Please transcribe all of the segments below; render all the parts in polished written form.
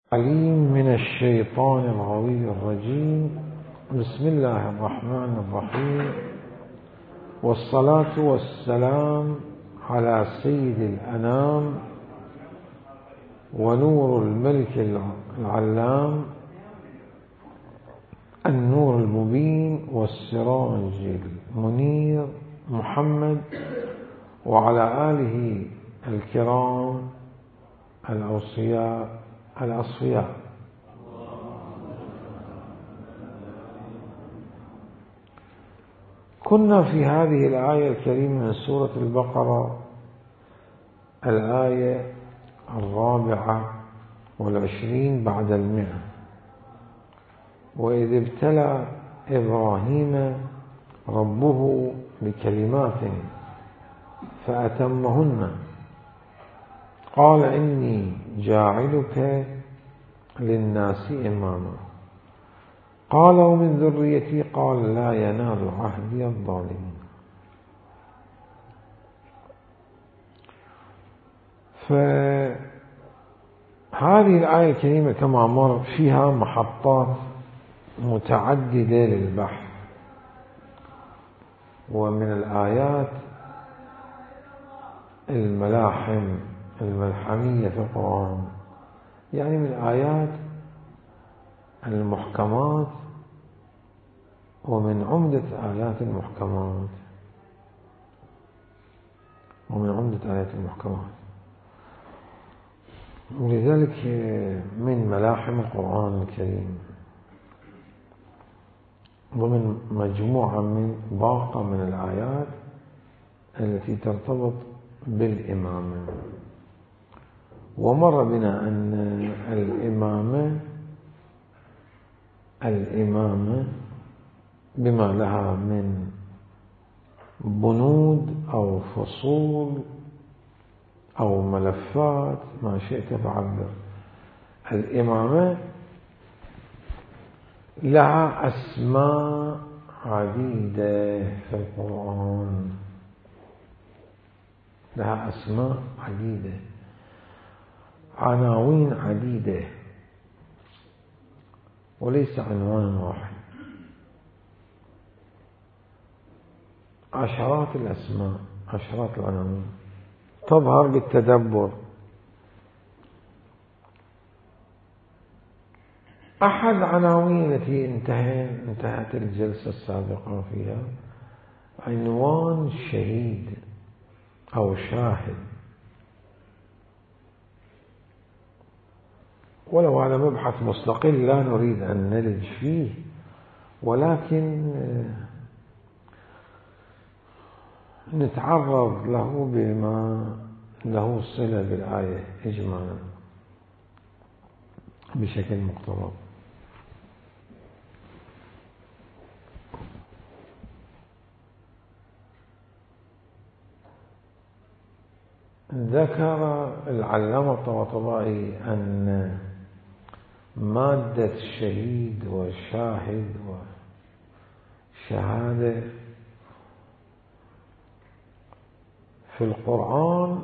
عليم من الشيطان الغوي الرجيم. بسم الله الرحمن الرحيم، والصلاة والسلام على سيد الأنام ونور الملك العلام، النور المبين والسراج المنير، محمد وعلى آله الكرام الأوصياء الأصفياء. كنا في هذه الآية الكريمة من سورة البقرة، الآية 24 بعد 100. وإذ ابتلى إبراهيم ربه بكلمات فأتمهن قال إني جاعلك للناس إماما قال ومن ذريتي قال لا ينال عهدي الظالمين. فهذه الآية الكريمة كما مر فيها محطات متعددة للبحث، ومن الآيات الملاحم الملحمية في القرآن، يعني من الآيات المحكمات ومن عمدة آيات المحكمات ولذلك من ملاحم القرآن الكريم، ومن مجموعة من باقة من الآيات التي ترتبط بالإمامة. ومر بنا أن الإمامة بما لها من بنود أو فصول أو ملفات، ما شئت فعبر، الإمامة لها أسماء عديدة في القرآن، لها أسماء عديدة، عناوين عديدة، وليس عنوان واحد، عشرات الأسماء، عشرات العناوين تظهر بالتدبر. أحد العناوين التي انتهت الجلسة السابقة فيها عنوان شهيد أو شاهد، ولو هذا مبحث مستقل لا نريد أن نلج فيه، ولكن نتعرض له بما له صلة بالآية إجمالا بشكل مقتضب. ذكر العلامة الطباطبائي أن مادة الشهيد والشاهد والشهادة في القرآن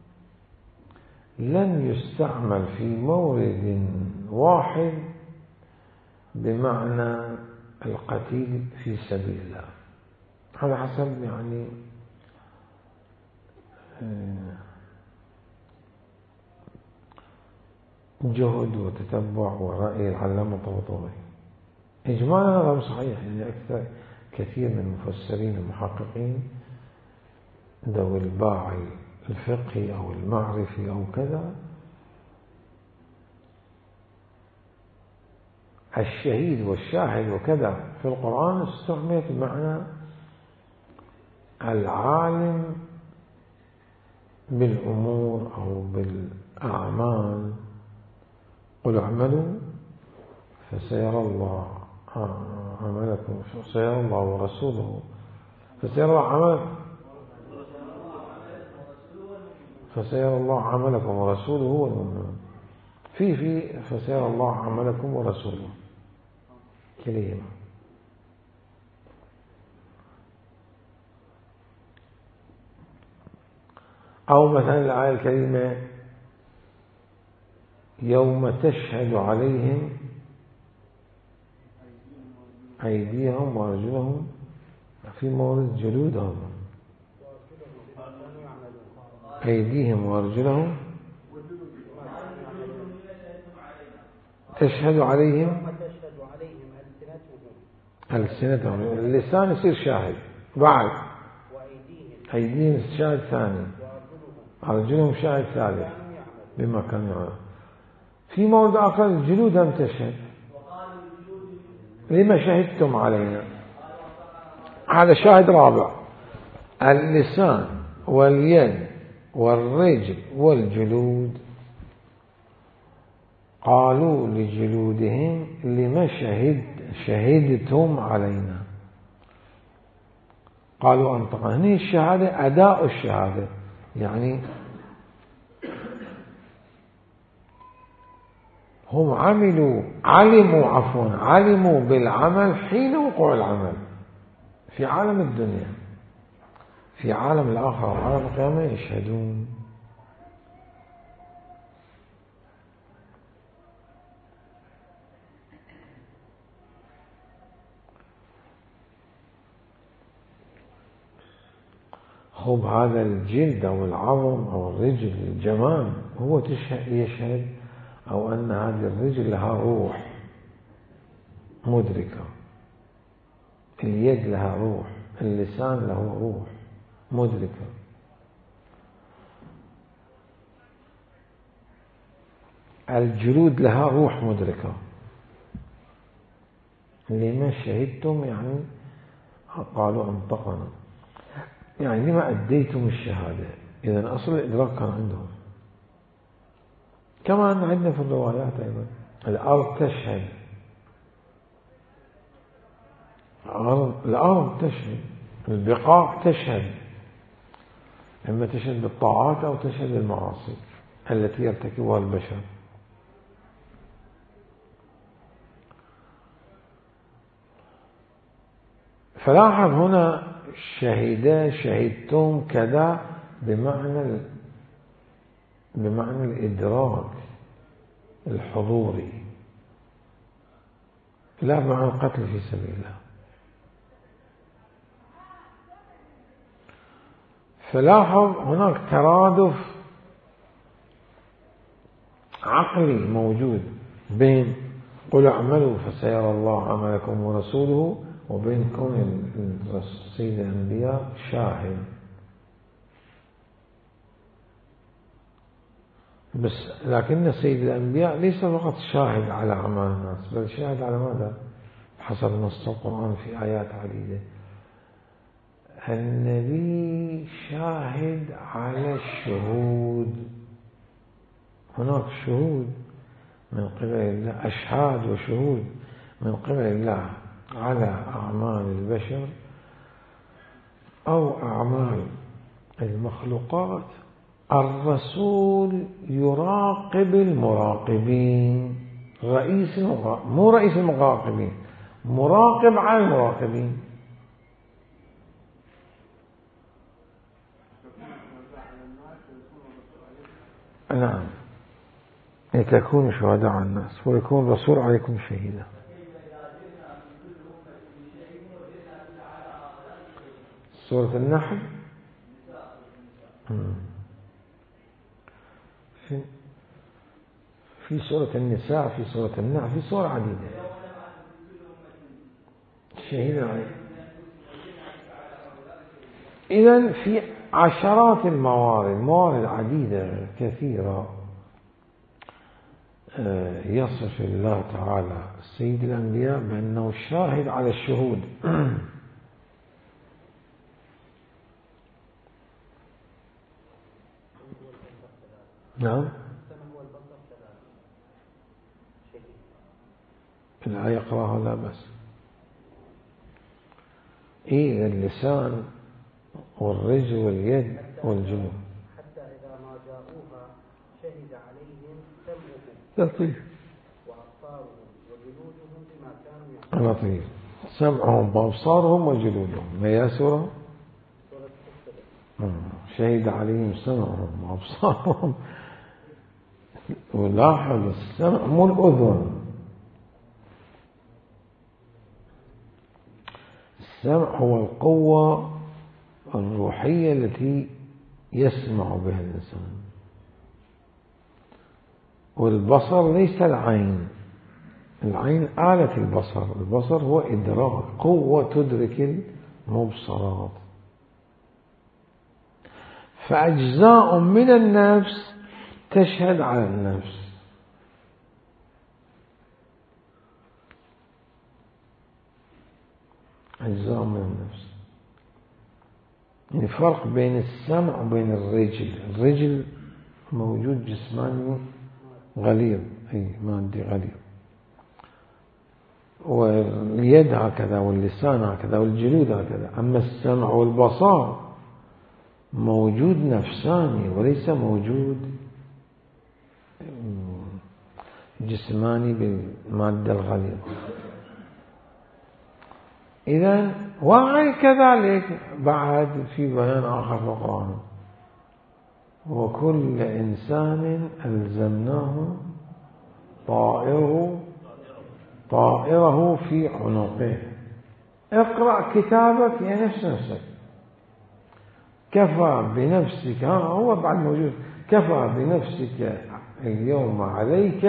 لن يستعمل في مورد واحد بمعنى القتيل في سبيل الله، على حسب يعني جهد وتتبع ورأي العلامة الطباطبائي. إجمالا هذا صحيح، يعني كثير من المفسرين المحققين ذوي الباع الفقهي أو المعرفي أو كذا، الشهيد والشاهد وكذا في القرآن استعملت بمعنى العالم بالأمور أو بالأعمال. قل اعملوا فسيرى الله عملكم، سيرى الله ورسوله، فسيرى الله عملكم ورسوله والمؤمنون، في فسيرى الله عملكم ورسوله كليهما. أو مثلا الآية الكريمة يوم تشهد عليهم أيديهم وأرجلهم، في مورد جلودهم، أيديهم وأرجلهم تشهد عليهم ألسنتهم. اللسان يصير شاهد بعد، أيديهم شاهد ثاني، أرجلهم شاهد ثالث بما كانوا يعملون. في مورد آخر الجلود لم تشهد، لما شهدتم علينا، هذا شاهد رابع. اللسان واليد والرجل والجلود قالوا لجلودهم لما شهدتم علينا، قالوا أنطقنا. هنا الشهادة أداء الشهادة، يعني هم علموا بالعمل حين وقوع العمل في عالم الدنيا، في عالم الآخرة وعالم القيامة يشهدون. هم هذا الجلد أو العظم أو الرجل الجمال هو يشهد، أو أن هذه الرجل لها روح مدركة، اليد لها روح، اللسان له روح مدركة. الجلود لها روح مدركة. لما شهدتم يعني قالوا أنطقنا، يعني لما أديتم الشهادة. إذن أصل الإدراك كان عندهم، كما أن عندنا في الروايات أيضا الأرض تشهد، الأرض تشهد، البقاع تشهد، إما تشهد بالطاعات أو تشهد بالمعاصي التي يرتكبها البشر. فلاحظ هنا شهدتم كذا بمعنى الإدراك الحضوري، لا بمعنى القتل في سبيل الله. فلاحظ هناك ترادف عقلي موجود بين قل اعملوا فسيرى الله عملكم ورسوله، وبين كون سيد الأنبياء شاهد. بس لكن سيد الأنبياء ليس فقط شاهد على أعمال الناس، بل شاهد على ماذا؟ حسب نص القرآن في آيات عديدة. النبي شاهد على الشهود، هناك شهود من قبل الله، أشهاد وشهود من قبل الله على أعمال البشر أو أعمال المخلوقات. الرسول يراقب المراقبين، مو رئيس المراقبين، مراقب على المراقبين. نعم، لتكونوا شهداء على الناس ويكون الرسول عليكم شهيدا. سورة النحل في سورة النساء، في سورة النحل، في سورة عديدة شهيدا عليكم. إذن في عشرات موارد عديدة كثيرة يصف الله تعالى سيد الأنبياء بأنه الشاهد على الشهود. نعم، لا يقرأها لا بس. إيه اللسان والرجل واليد والجنون. حتى إذا ما جاءوها شهد عليهم سمعهم لطيف وأبصارهم وجلودهم بما كانوا يعملون. لطيف، سمعهم وأبصارهم وجلودهم. ما هي سورة؟ سورة شهد عليهم سمعهم وأبصارهم ولاحظ السمع مو الأذن، السمع هو القوة الروحية التي يسمع بها الإنسان. والبصر ليس العين، العين آلة البصر، البصر هو إدراك، قوة تدرك المبصرات. فأجزاء من النفس تشهد على النفس. أجزاء من النفس، يعني فرق بين السمع وبين الرجل. الرجل موجود جسماني غليظ، أي مادي غليظ، واليد هكذا، واللسان هكذا، والجلود هكذا. أما السمع والبصر موجود نفساني وليس موجود جسماني بالمادة الغليظة. إذن وعي كذلك بعد في بيان آخر في القرآن: وكل إنسان ألزمناه طائره في عنقه. اقرأ كتابك يا نفسك، كفى بنفسك، هو بعد موجود، كفى بنفسك اليوم عليك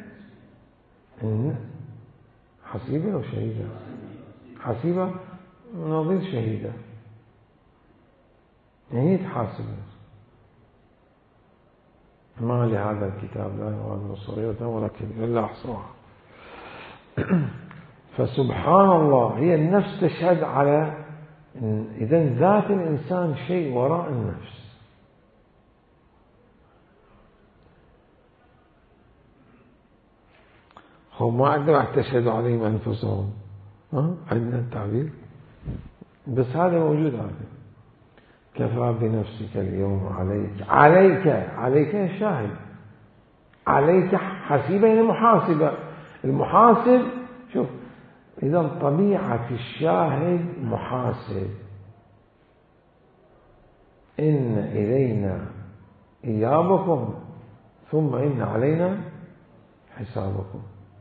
حسيبة أو شهيدة؟ حسيبة نظير شهيدة، يعني تحاسب. ما لهذا الكتاب لا يغادر صغيرة ولا كبيرة إلا أحصاها. فسبحان الله، هي النفس تشهد على، إذن ذات الإنسان شيء وراء النفس. هو ما عندما تشهد عليهم أنفسهم، عندنا التعبير، بس هذا موجود. هذا كفى بنفسك اليوم عليك شاهد، عليك حسيبة، يعني محاسبة. المحاسب، شوف، إذا طبيعة الشاهد محاسب. إن إلينا إيابكم ثم إن علينا حسابكم.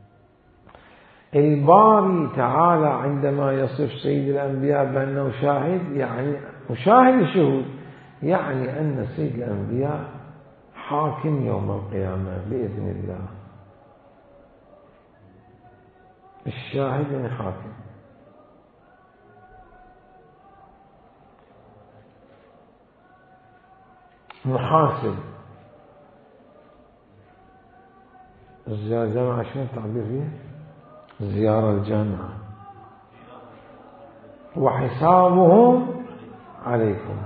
الباري تعالى عندما يصف سيد الأنبياء بأنه شاهد، يعني مشاهد الشهود، يعني أن سيد الأنبياء حاكم يوم القيامة بإذن الله. الشاهد يعني حاكم. محاسب، الجامعة شنو التعبير فيه؟ زيارة الجامعة. وحسابهم عليكم.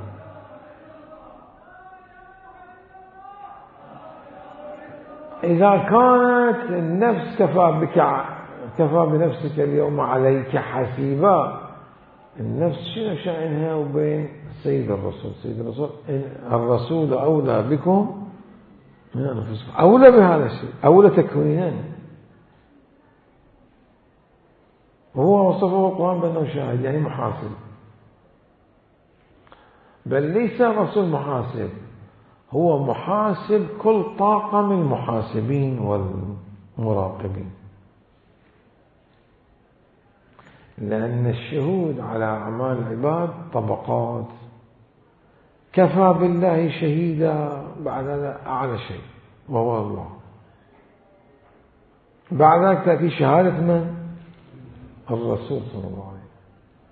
إذا كانت النفس كفى بنفسك اليوم عليك حسيبا، النفس شنو شأنها وبين سيد الرسول؟ سيد الرسول، الرسول أولى بكم من أنفسكم، أولى بهذا الشيء، أولى تكوينا. وهو وصفه القرآن بأنه شاهد، يعني محاسب. بل ليس الرسول محاسب، هو محاسب كل طاقم المحاسبين والمراقبين، لأن الشهود على أعمال العباد طبقات. كفى بالله شهيدا، بعد هذا أعلى شيء وهو الله. بعد ذلك تأتي شهادة من؟ الرسول صلى الله عليه وسلم.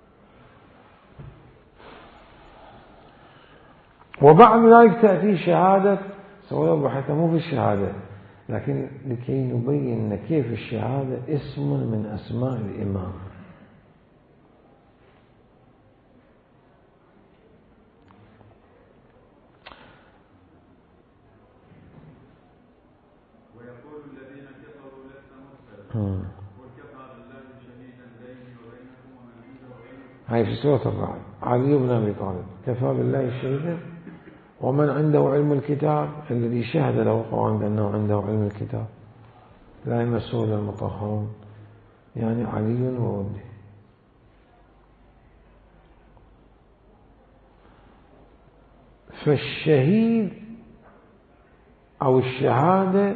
وبعد ذلك تأتي شهادة، سواء بحثنا مو في الشهادة، لكن لكي نبين كيف الشهادة اسم من أسماء الإمام. ويقول الذين كفروا لست مرسلا وكفى بالله شهيدا بيني وبينكم ومن عنده علم. هاي في سورة الرعد، علي بن أبي طالب كفى بالله شهيدا، ومن عنده علم الكتاب، الذي شهد له القرآن بأنه عنده علم الكتاب لا يمسه إلا المطهرون، يعني علي وولده. فالشهيد أو الشهادة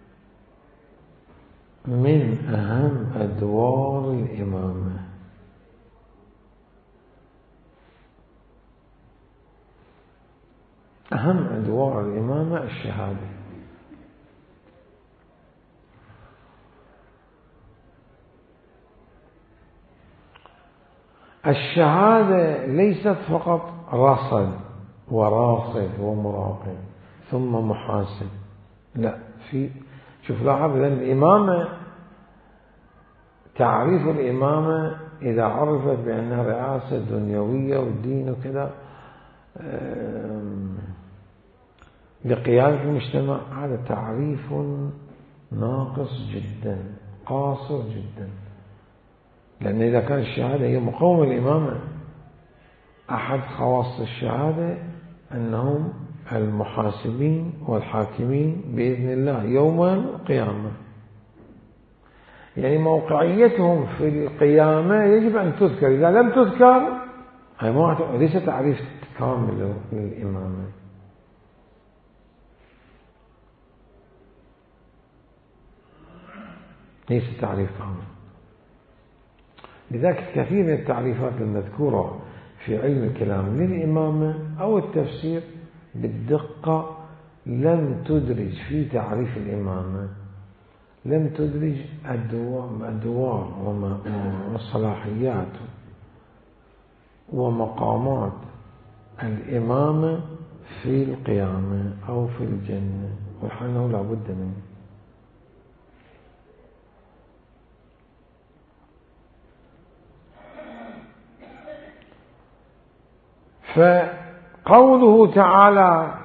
من أهم أدوار الإمامة. أهم أدوار الإمامة الشهادة. الشهادة ليست فقط رصد وراصد ومراقب ثم محاسب، لا، شوف لاحظ الإمامة، تعريف الإمامة إذا عرفت بأنها رئاسة دنيوية والدين وكذا لقيادة المجتمع، هذا تعريف ناقص جدا، قاصر جدا. لأن إذا كان الشهادة هي مقوم الإمامة، أحد خواص الشهادة أنهم المحاسبين والحاكمين بإذن الله يوم القيامة، يعني موقعيتهم في القيامة يجب أن تذكر. إذا لم تذكر هي ليس تعريف كامل للإمامة. ليس تعريف كامل. لذلك كثير من التعريفات المذكورة في علم الكلام للإمامة أو التفسير بالدقة لم تدرج في تعريف الإمامة، لم تدرج أدوار وصلاحيات ومقامات الإمامة في القيامة أو في الجنة، وحنه لا بد منه. فقوله تعالى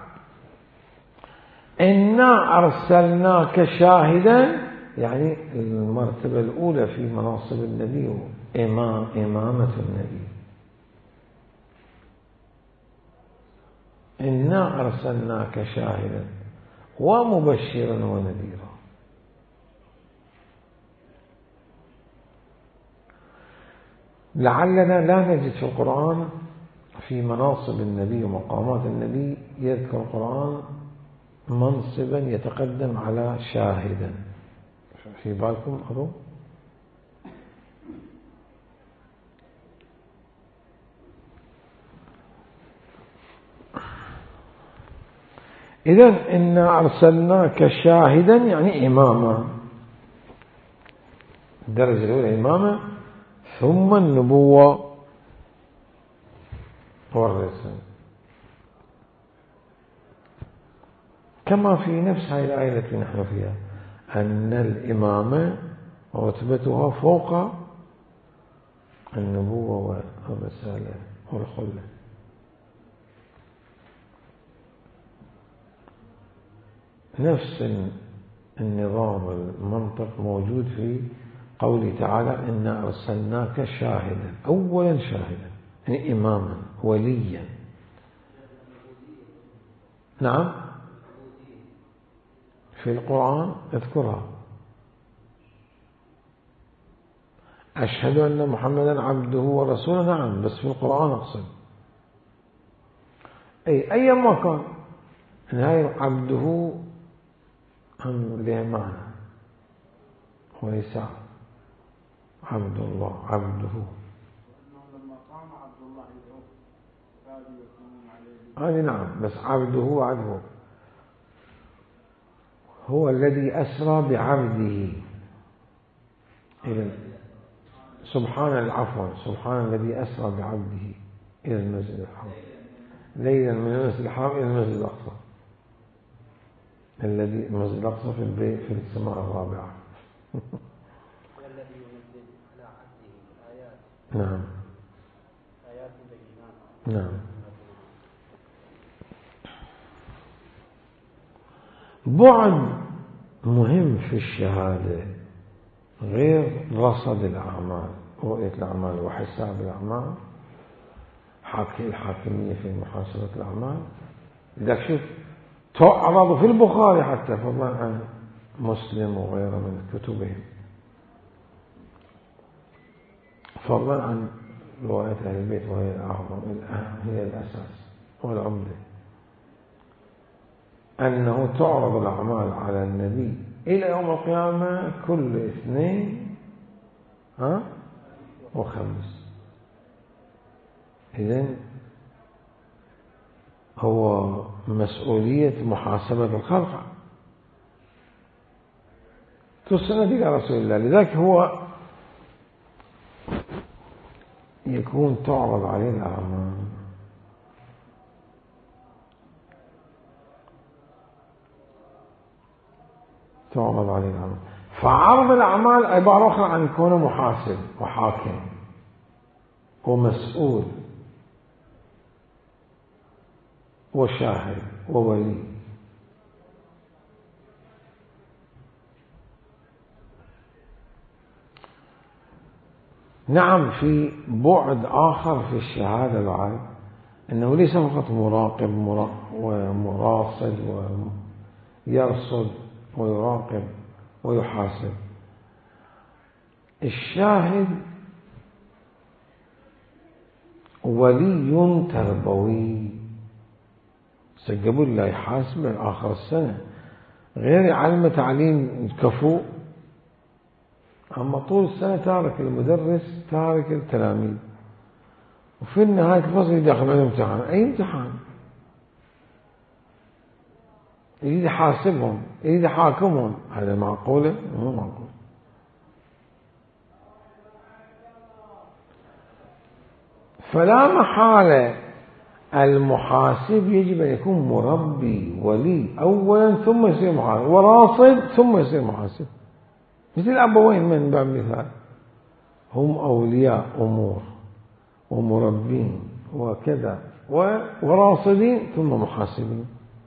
إنا أرسلناك شاهدا، يعني المرتبة الأولى في مناصب النبي إمامة النبي. إنا أرسلناك شاهدا ومبشرا ونذيرا. لعلنا لا نجد في القرآن في مناصب النبي ومقامات النبي يذكر القرآن منصبا يتقدم على شاهدا. في بالكم أظن؟ إذن إنا أرسلناك شاهدا يعني إماما، الدرجة الأولى إمامة، ثم النبوة والرسالة، كما في نفس هذه الآية التي نحن فيها أن الإمامة رتبتها فوق النبوة والرسالة والخلة. نفس النظام المنطق موجود في قوله تعالى إنا أرسلناك شاهدا، أولا شاهدا يعني إماما وليا. نعم في القرآن اذكرها، أشهد أن محمدا عبده ورسوله، نعم، بس في القرآن أقصد أي ما كان نهاية عبده هم له معنى وليس عبد الله عبده. هذه نعم، بس عبده وعبده هو الذي أسرى بعبده إلى سبحان العفو، سبحان الذي أسرى بعبده إلى المسجد الحرام ليلا من المسجد الحرام إلى المسجد الأقصى، الذي المسجد الأقصى في البيت في السماء الرابعة. والذي ينزل على عبده آيات. نعم آيات بينات. نعم. بعد مهم في الشهادة غير رصد الأعمال، رؤية الأعمال وحساب الأعمال، الحاكمية في محاسبة الأعمال. إذا شوف تعرض في البخاري حتى فضلا عن مسلم وغيره من كتبهم، فضلا عن رواية أهل البيت وهي الأعظم، هي الأساس والعمدة. أنه تعرض الأعمال على النبي إلى يوم القيامة كل اثنين وخميس. إذن هو مسؤولية محاسبة الخلق تسند إلى رسول الله، لذلك هو يكون تعرض عليه الأعمال. تعرض عليه الأعمال، فعرض الأعمال عبارة أخرى عن كونه محاسب وحاكم ومسؤول وشاهد وولي. نعم، في بعد آخر في الشهادة بعد أنه ليس فقط مراقب ومراصد ويرصد ويراقب ويحاسب. الشاهد ولي تربوي، سجبوا له يحاسب آخر السنة، غير يعلم تعليم كفو، أما طول السنة تارك المدرس تارك التلاميذ، وفي نهاية الفصل يدخل عليهم امتحان. أي امتحان؟ يريد يحاسبهم، يريد يحاكمهم. هذا معقولة؟ مو معقول. فلا محالة المحاسب يجب أن يكون مربي ولي أولا ثم يصير محاسب، وراصد ثم يصير محاسب، مثل الأبوين من باب مثال، هم أولياء أمور ومربين وكذا وراصدين ثم محاسبين.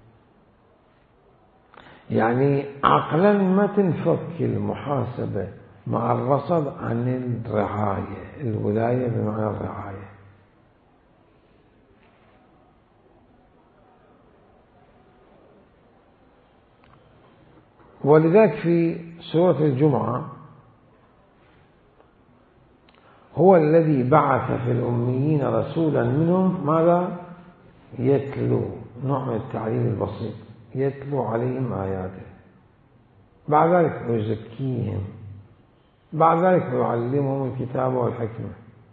يعني عقلا ما تنفك المحاسبة مع الرصد عن الرعاية، الولاية بمعنى الرعاية. ولذلك في سورة الجمعة هو الذي بعث في الأميين رسولا منهم ماذا؟ يتلو، نوع من التعليم البسيط، يتلو عليهم آياته، بعد ذلك يزكيهم، بعد ذلك يعلمهم الكتاب والحكمة.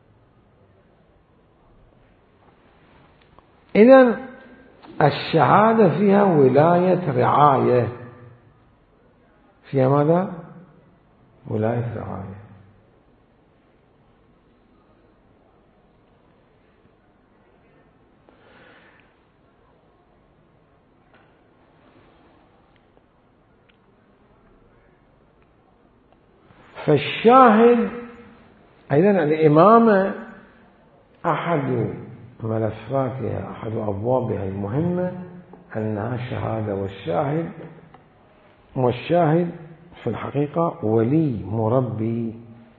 إذن الشهادة فيها ولاية رعاية، فيها ماذا؟ ولاية رعاية. فالشاهد أيضا الإمامة أحد ملفاتها، أحد أبوابها المهمة أنها شهادة، والشاهد في الحقيقة ولي مربي،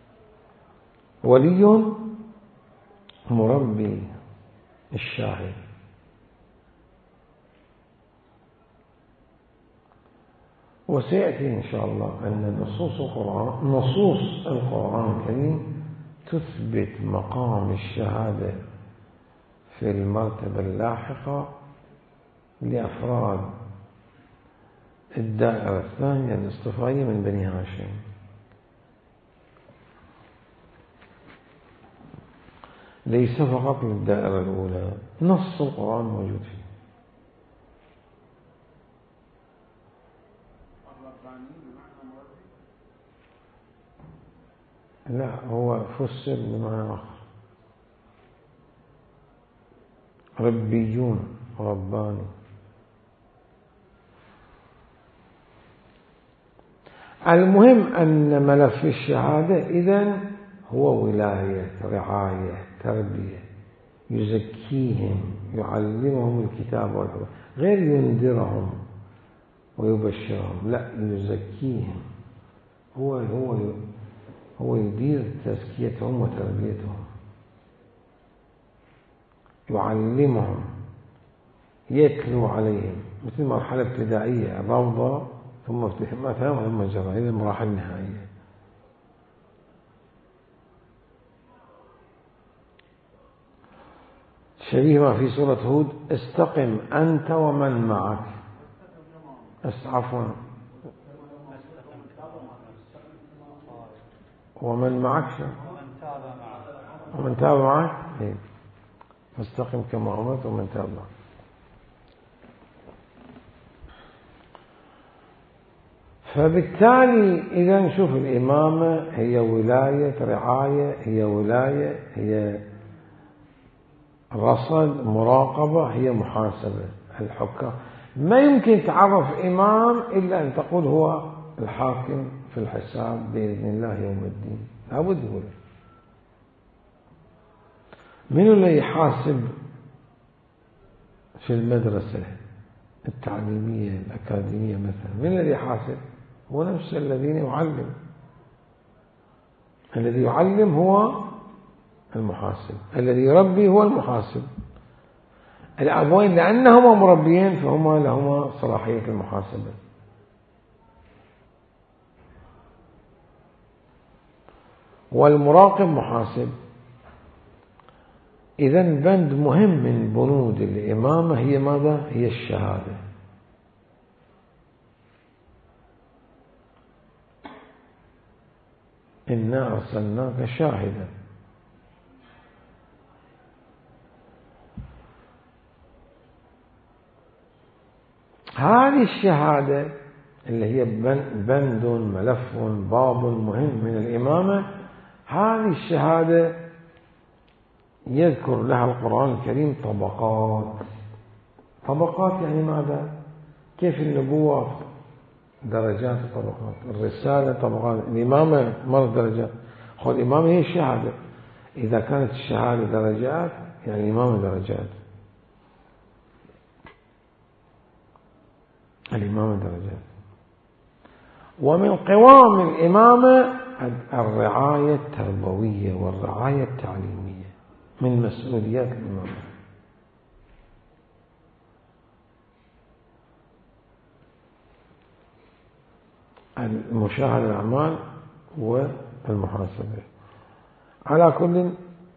ولي مربي الشاهد. وسيأتي إن شاء الله أن نصوص القرآن الكريم تثبت مقام الشهادة في المرتبة اللاحقة لأفراد الدائرة الثانية الاصطفائية من بني هاشم. ليس فقط للدائرة الأولى، نص القرآن موجود فيه. لا، هو فسر بمعنى آخر، ربيون، رباني. المهم أن ملف الشهادة إذن هو ولاية، رعاية، تربية، يزكيهم، يعلمهم الكتاب والحكمة، غير ينذرهم ويبشرهم، لا، يزكيهم. هو يدير تزكيتهم وتربيتهم، يعلمهم، يتلو عليهم، مثل مرحلة ابتدائية، روضة ثم افتتاحها ثم جرى إلى المراحل النهائية. شبيه ما في سورة هود: استقم أنت ومن معك عفوا ومن معك ومن تاب معك فاستقم كما أمرت ومن تاب معك. فبالتالي إذا نشوف الإمامة هي ولاية رعاية، هي ولاية، هي رصد، مراقبة، هي محاسبة. الحكام ما يمكن تعرف إمام إلا أن تقول هو الحاكم في الحساب بإذن الله يوم الدين، لابد هو. من اللي يحاسب في المدرسة التعليمية الأكاديمية مثلا؟ من الذي يحاسب؟ هو نفس الذين يعلم. الذي يعلم هو المحاسب، الذي يربي هو المحاسب. الأبوين لأنهما مربيين فهما لهما صلاحية المحاسبة. والمراقب محاسب. إذن بند مهم من بنود الإمامة هي ماذا؟ هي الشهادة. إنا أرسلناك شاهدا. هذه الشهادة اللي هي بند ملف باب مهم من الإمامة، هذه الشهادة يذكر لها القرآن الكريم طبقات. طبقات يعني ماذا؟ كيف النبوة درجات طبقات، الرسالة طبقات، الإمامة مرة درجات. خذ الإمامة هي الشهادة، إذا كانت الشهادة درجات يعني الإمامة درجات. الإمامة درجات. ومن قوام الإمامة الرعاية التربوية والرعاية التعليمية من مسؤوليات الإمامة. المشاهدة الأعمال والمحاسبة. على كل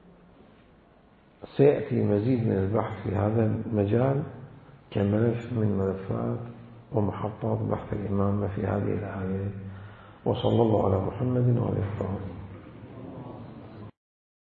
سيأتي مزيد من البحث في هذا المجال كملف من ملفات ومحطات بحث الإمامة في هذه الآية. وصلى الله على محمد وعلى آله وصحبه.